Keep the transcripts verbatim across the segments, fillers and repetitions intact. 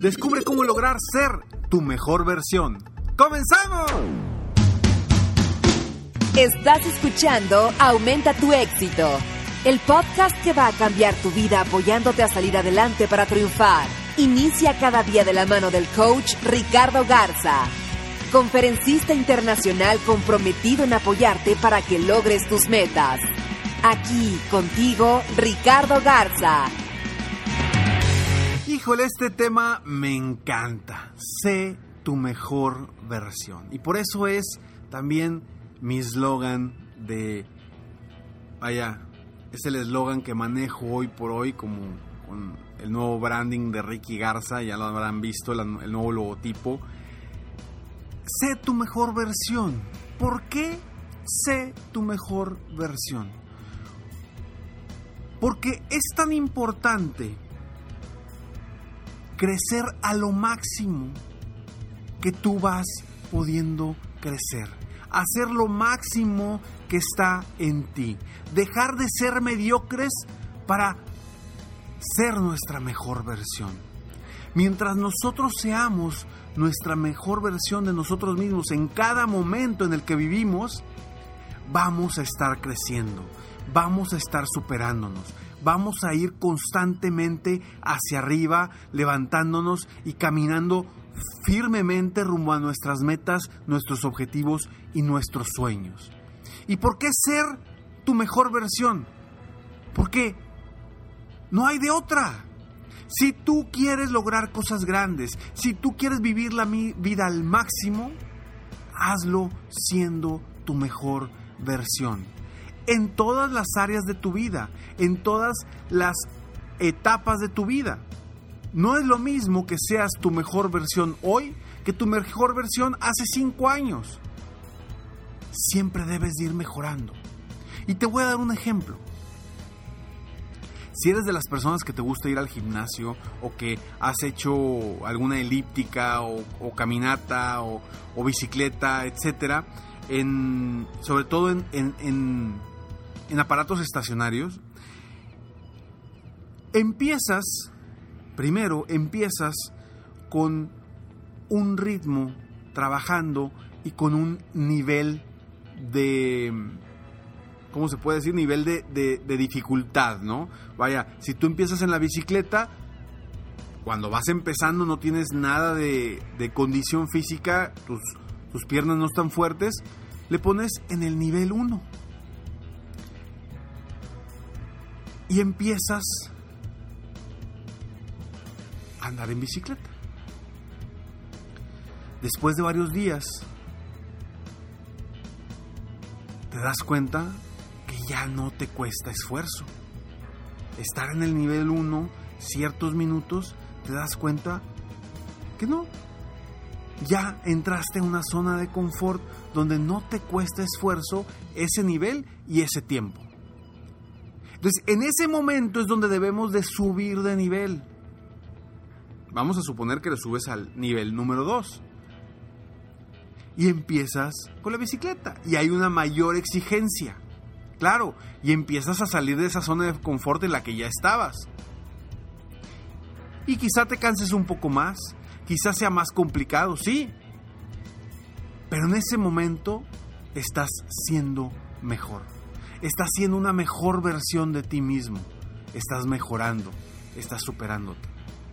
Descubre cómo lograr ser tu mejor versión. ¡Comenzamos! Estás escuchando Aumenta tu éxito, el podcast que va a cambiar tu vida apoyándote a salir adelante para triunfar. Inicia cada día de la mano del coach Ricardo Garza, conferencista internacional comprometido en apoyarte para que logres tus metas. Aquí contigo, Ricardo Garza. Híjole, este tema me encanta. Sé tu mejor versión. Y por eso es también mi eslogan de... Vaya, es el eslogan que manejo hoy por hoy como con el nuevo branding de Ricky Garza. Ya lo habrán visto, el, el nuevo logotipo. Sé tu mejor versión. ¿Por qué sé tu mejor versión? Porque es tan importante crecer a lo máximo que tú vas pudiendo crecer. Hacer lo máximo que está en ti. Dejar de ser mediocres para ser nuestra mejor versión. Mientras nosotros seamos nuestra mejor versión de nosotros mismos en cada momento en el que vivimos, vamos a estar creciendo, vamos a estar superándonos, vamos a ir constantemente hacia arriba, levantándonos y caminando firmemente rumbo a nuestras metas, nuestros objetivos y nuestros sueños. ¿Y por qué ser tu mejor versión? Porque no hay de otra. Si tú quieres lograr cosas grandes, si tú quieres vivir la vida al máximo, hazlo siendo tu mejor versión. En todas las áreas de tu vida, en todas las etapas de tu vida. No es lo mismo que seas tu mejor versión hoy que tu mejor versión hace cinco años. Siempre debes de ir mejorando. Y te voy a dar un ejemplo. Si eres de las personas que te gusta ir al gimnasio o que has hecho alguna elíptica o, o caminata o, o bicicleta, etcétera, en, sobre todo en, en, en, en aparatos estacionarios, empiezas, primero empiezas con un ritmo, trabajando y con un nivel de... ¿Cómo se puede decir? Nivel de, de, de dificultad, ¿no? Vaya, si tú empiezas en la bicicleta, cuando vas empezando no tienes nada de, de condición física, tus, tus piernas no están fuertes, le pones en el nivel uno. Y empiezas a andar en bicicleta. Después de varios días, te das cuenta que ya no te cuesta esfuerzo. Estar en el nivel uno ciertos minutos, te das cuenta que no. Ya entraste en una zona de confort donde no te cuesta esfuerzo ese nivel y ese tiempo. Entonces, en ese momento es donde debemos de subir de nivel. Vamos a suponer que le subes al nivel número dos. Y empiezas con la bicicleta. Y hay una mayor exigencia. Claro, y empiezas a salir de esa zona de confort en la que ya estabas. Y quizá te canses un poco más, quizá sea más complicado, sí. Pero en ese momento estás siendo mejor. Estás siendo una mejor versión de ti mismo. Estás mejorando, estás superándote.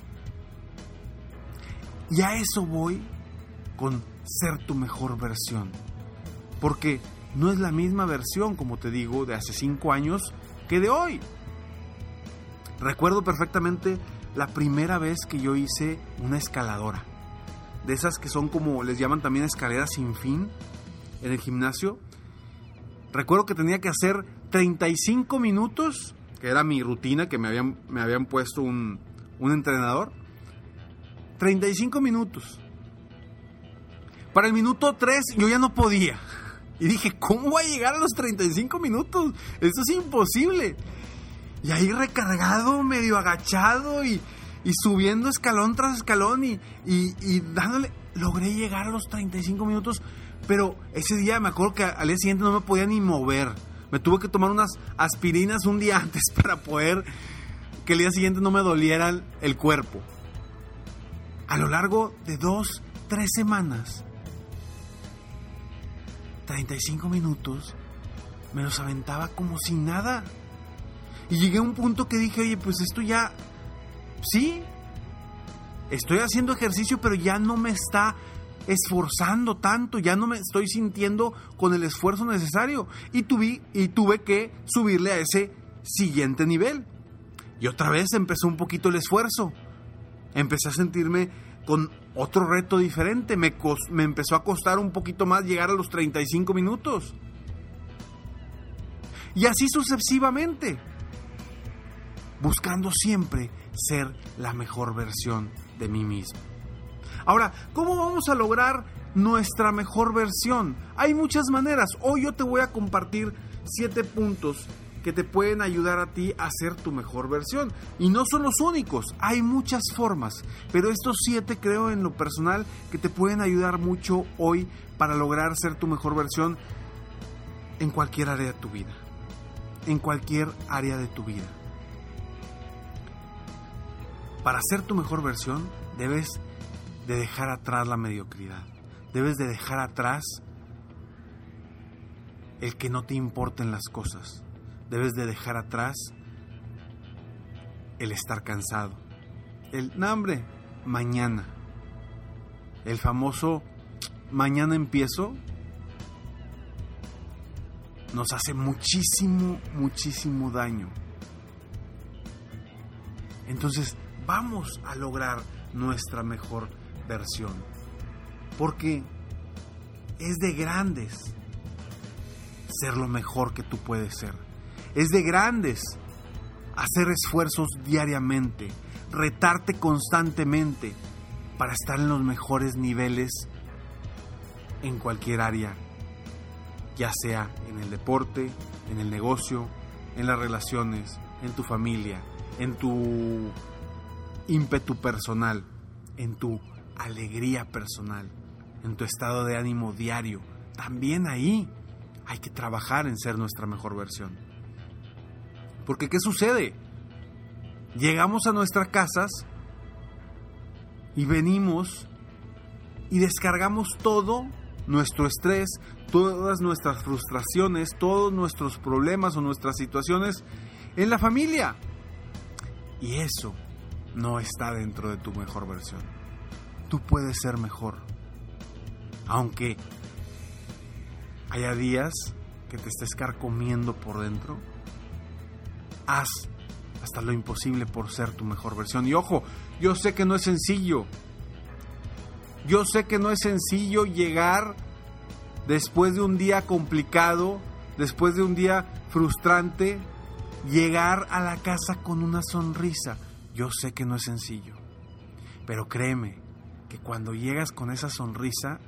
Y a eso voy con ser tu mejor versión. Porque no es la misma versión, como te digo, de hace cinco años que de hoy. Recuerdo perfectamente la primera vez que yo hice una escaladora. De esas que son como, les llaman también escaleras sin fin en el gimnasio. Recuerdo que tenía que hacer treinta y cinco minutos, que era mi rutina que me habían, me habían puesto un, un entrenador. treinta y cinco minutos. Para el minuto tres yo ya no podía. Y dije, ¿cómo voy a llegar a los treinta y cinco minutos? Esto es imposible. Y ahí recargado, medio agachado y, y subiendo escalón tras escalón y, y, y dándole... Logré llegar a los treinta y cinco minutos, pero ese día me acuerdo que al día siguiente no me podía ni mover. Me tuve que tomar unas aspirinas un día antes para poder que el día siguiente no me doliera el cuerpo. a lo largo de dos, tres semanas, treinta y cinco minutos, me los aventaba como si nada. Y llegué a un punto que dije, oye, pues esto ya, sí, estoy haciendo ejercicio, pero ya no me está esforzando tanto, ya no me estoy sintiendo con el esfuerzo necesario. Y tuve, y tuve que subirle a ese siguiente nivel. Y otra vez empezó un poquito el esfuerzo. Empecé a sentirme con otro reto diferente. Me, cos- me empezó a costar un poquito más llegar a los treinta y cinco minutos. Y así sucesivamente. Buscando siempre ser la mejor versión de mí mismo. Ahora, ¿cómo vamos a lograr nuestra mejor versión? Hay muchas maneras. Hoy yo te voy a compartir siete puntos que te pueden ayudar a ti a ser tu mejor versión. Y no son los únicos, hay muchas formas. Pero estos siete creo en lo personal que te pueden ayudar mucho hoy para lograr ser tu mejor versión en cualquier área de tu vida. En cualquier área de tu vida. Para ser tu mejor versión, debes de dejar atrás la mediocridad. Debes de dejar atrás el que no te importen las cosas. Debes de dejar atrás el estar cansado. El, no hombre, mañana. El famoso mañana empiezo nos hace muchísimo, muchísimo daño. Entonces, vamos a lograr nuestra mejor versión. Porque es de grandes ser lo mejor que tú puedes ser. Es de grandes hacer esfuerzos diariamente, retarte constantemente para estar en los mejores niveles en cualquier área, ya sea en el deporte, en el negocio, en las relaciones, en tu familia, en tu ímpetu personal, en tu alegría personal, en tu estado de ánimo diario. También ahí hay que trabajar en ser nuestra mejor versión. Porque ¿qué sucede? Llegamos a nuestras casas y venimos y descargamos todo nuestro estrés, todas nuestras frustraciones, todos nuestros problemas o nuestras situaciones en la familia. Y eso no está dentro de tu mejor versión. Tú puedes ser mejor. Aunque haya días que te estés carcomiendo por dentro, haz hasta lo imposible por ser tu mejor versión. Y ojo, yo sé que no es sencillo. Yo sé que no es sencillo llegar después de un día complicado, después de un día frustrante, llegar a la casa con una sonrisa. Yo sé que no es sencillo. Pero créeme que cuando llegas con esa sonrisa,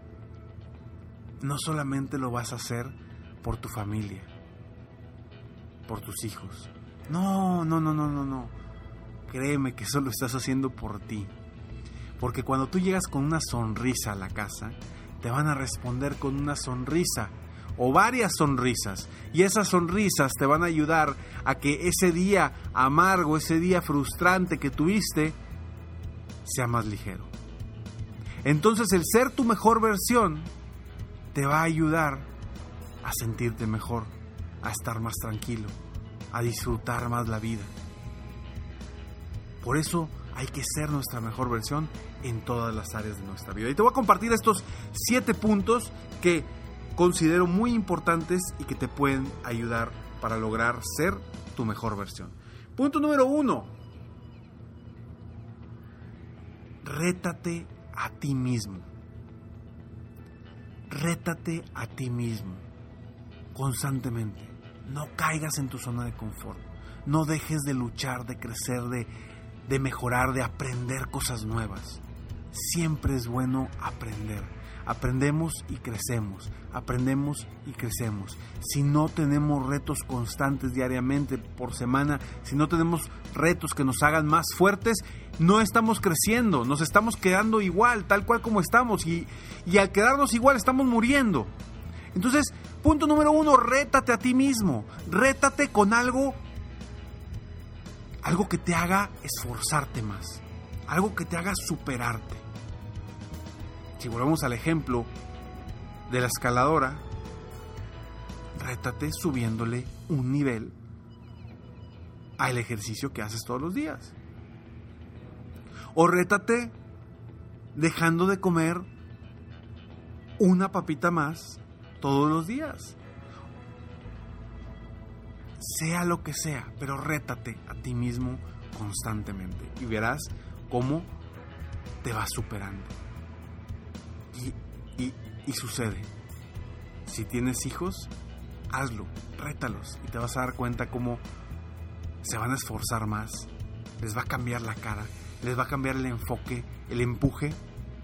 no solamente lo vas a hacer por tu familia, por tus hijos. No, no, no, no, no, no. Créeme que eso lo estás haciendo por ti. Porque cuando tú llegas con una sonrisa a la casa, te van a responder con una sonrisa o varias sonrisas. Y esas sonrisas te van a ayudar a que ese día amargo, ese día frustrante que tuviste, sea más ligero. Entonces el ser tu mejor versión te va a ayudar a sentirte mejor, a estar más tranquilo, a disfrutar más la vida. Por eso hay que ser nuestra mejor versión en todas las áreas de nuestra vida. Y te voy a compartir estos siete puntos que considero muy importantes y que te pueden ayudar para lograr ser tu mejor versión. Punto número uno. Rétate a ti mismo. Rétate a ti mismo constantemente. No caigas en tu zona de confort. No dejes de luchar, de crecer, de, de mejorar, de aprender cosas nuevas. Siempre es bueno aprender. Aprendemos y crecemos. Aprendemos y crecemos. Si no tenemos retos constantes diariamente, por semana, si no tenemos retos que nos hagan más fuertes, no estamos creciendo. Nos estamos quedando igual, tal cual como estamos. Y, y al quedarnos igual estamos muriendo. Entonces, punto número uno, rétate a ti mismo. Rétate con algo, algo que te haga esforzarte más. algo que te haga superarte. Si volvemos al ejemplo de la escaladora, rétate subiéndole un nivel al ejercicio que haces todos los días. O rétate dejando de comer una papita más todos los días. Sea lo que sea, pero rétate a ti mismo constantemente y verás cómo te vas superando. Y, y, y sucede. Si tienes hijos, hazlo, rétalos y te vas a dar cuenta cómo se van a esforzar más, les va a cambiar la cara, les va a cambiar el enfoque, el empuje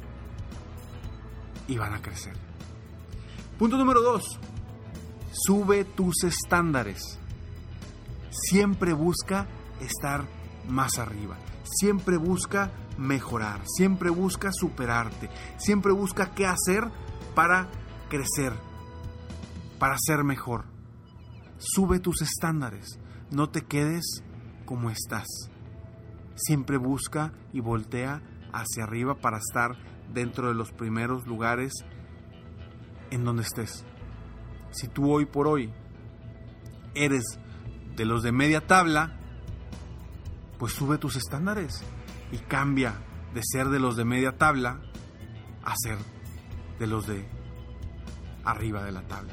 y van a crecer. Punto número dos. Sube tus estándares. Siempre busca estar más arriba. Siempre busca mejorar. Siempre busca superarte. Siempre busca qué hacer para crecer, para ser mejor. Sube tus estándares. No te quedes como estás. Siempre busca y voltea hacia arriba para estar dentro de los primeros lugares en donde estés. Si tú hoy por hoy eres de los de media tabla, pues sube tus estándares y cambia de ser de los de media tabla a ser de los de arriba de la tabla.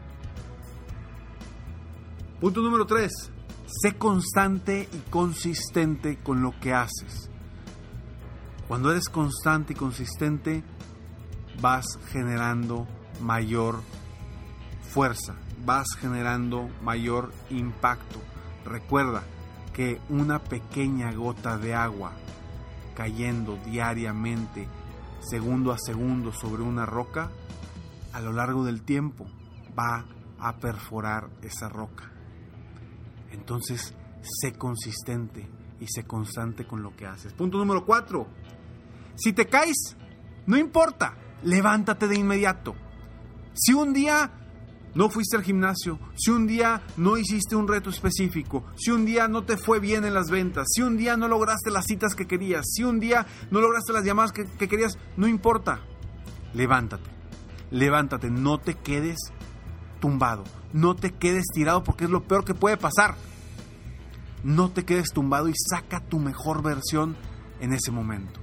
Punto número tres. Sé constante y consistente con lo que haces. Cuando eres constante y consistente, vas generando mayor fuerza, vas generando mayor impacto. Recuerda que una pequeña gota de agua cayendo diariamente, segundo a segundo sobre una roca, a lo largo del tiempo va a perforar esa roca. Entonces, sé consistente y sé constante con lo que haces. Punto número cuatro. Si te caes, no importa, levántate de inmediato. Si un día no fuiste al gimnasio, si un día no hiciste un reto específico, si un día no te fue bien en las ventas, si un día no lograste las citas que querías, si un día no lograste las llamadas que, que querías, no importa, levántate. Levántate, no te quedes tumbado, no te quedes tirado porque es lo peor que puede pasar. No te quedes tumbado y saca tu mejor versión en ese momento.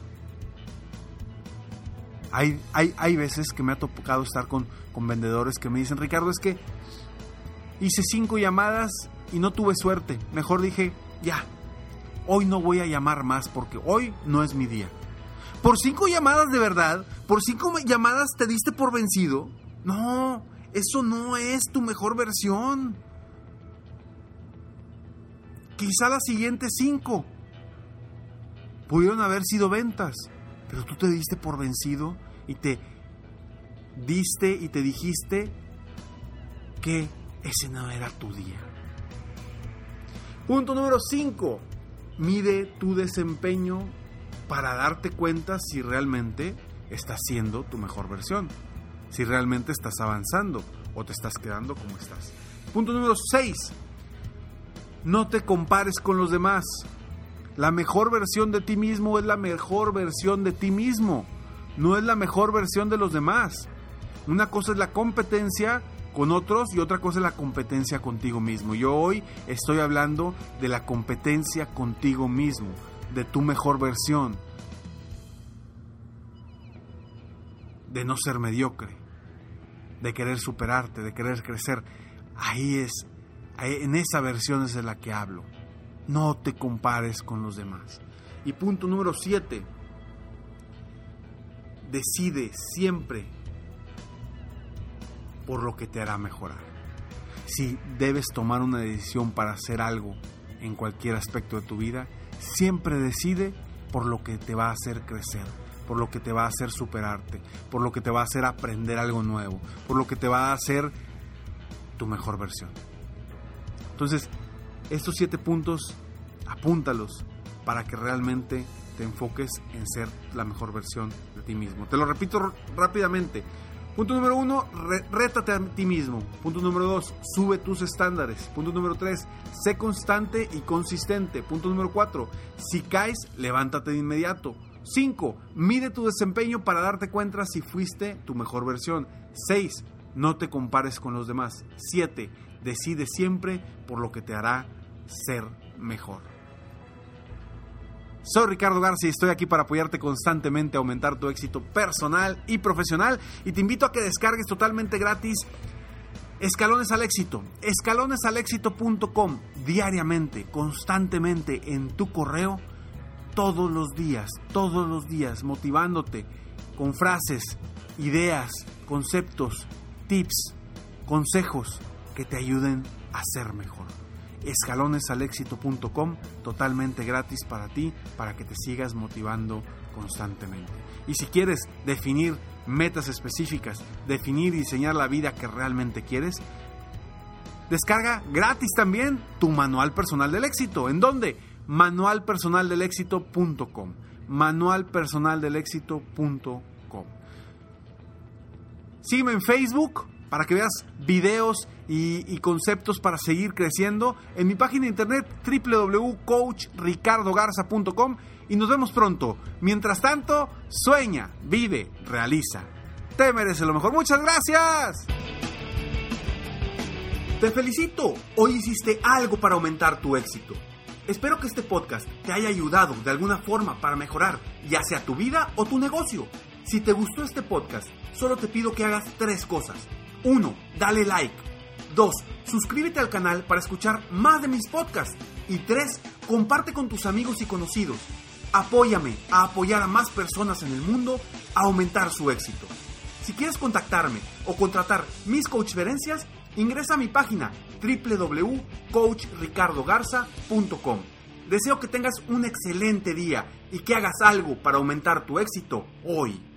Hay, hay, hay veces que me ha tocado estar con, con vendedores que me dicen: Ricardo, es que hice cinco llamadas y no tuve suerte. Mejor dije, ya, hoy no voy a llamar más porque hoy no es mi día. ¿Por cinco llamadas de verdad? ¿Por cinco llamadas te diste por vencido? No, eso no es tu mejor versión. Quizá las siguientes cinco pudieron haber sido ventas, pero tú te diste por vencido y te diste y te dijiste que ese no era tu día. Punto número cinco. Mide tu desempeño para darte cuenta si realmente estás siendo tu mejor versión, si realmente estás avanzando o te estás quedando como estás. Punto número seis. No te compares con los demás. La mejor versión de ti mismo es la mejor versión de ti mismo. No es la mejor versión de los demás. Una cosa es la competencia con otros y otra cosa es la competencia contigo mismo. Yo hoy estoy hablando de la competencia contigo mismo, de tu mejor versión, de no ser mediocre, de querer superarte, de querer crecer. Ahí es, ahí, en esa versión es de la que hablo. No te compares con los demás. Y punto número siete. Decide siempre por lo que te hará mejorar. Si debes tomar una decisión para hacer algo en cualquier aspecto de tu vida, siempre decide por lo que te va a hacer crecer, por lo que te va a hacer superarte, por lo que te va a hacer aprender algo nuevo, por lo que te va a hacer tu mejor versión. Entonces, estos siete puntos, apúntalos para que realmente te enfoques en ser la mejor versión de ti mismo. Te lo repito rápidamente. Punto número uno, re- rétate a ti mismo. Punto número dos, sube tus estándares. Punto número tres, sé constante y consistente. Punto número cuatro, si caes, levántate de inmediato. cinco. Mide tu desempeño para darte cuenta si fuiste tu mejor versión. seis. No te compares con los demás. siete. Decide siempre por lo que te hará ser mejor. Soy Ricardo Garza y estoy aquí para apoyarte constantemente a aumentar tu éxito personal y profesional. Y te invito a que descargues totalmente gratis Escalones al Éxito. escalones al éxito punto com. Diariamente, constantemente en tu correo. Todos los días, todos los días, motivándote con frases, ideas, conceptos, tips, consejos que te ayuden a ser mejor. escalones al éxito punto com, totalmente gratis para ti, para que te sigas motivando constantemente. Y si quieres definir metas específicas, definir y diseñar la vida que realmente quieres, descarga gratis también tu manual personal del éxito. ¿En dónde? manual personal del éxito punto com. manual personal del éxito punto com. Sígueme en Facebook para que veas videos y, y conceptos para seguir creciendo. En mi página de internet doble u doble u doble u punto coach ricardo garza punto com. Y nos vemos pronto. Mientras tanto, sueña, vive, realiza. Te mereces lo mejor. ¡Muchas gracias! Te felicito. Hoy hiciste algo para aumentar tu éxito. Espero que este podcast te haya ayudado de alguna forma para mejorar, ya sea tu vida o tu negocio. Si te gustó este podcast, solo te pido que hagas tres cosas. uno. Dale like. dos. Suscríbete al canal para escuchar más de mis podcasts. Y tres. Comparte con tus amigos y conocidos. Apóyame a apoyar a más personas en el mundo a aumentar su éxito. Si quieres contactarme o contratar mis coachferencias, ingresa a mi página doble u doble u doble u punto coach ricardo garza punto com. Deseo que tengas un excelente día y que hagas algo para aumentar tu éxito hoy.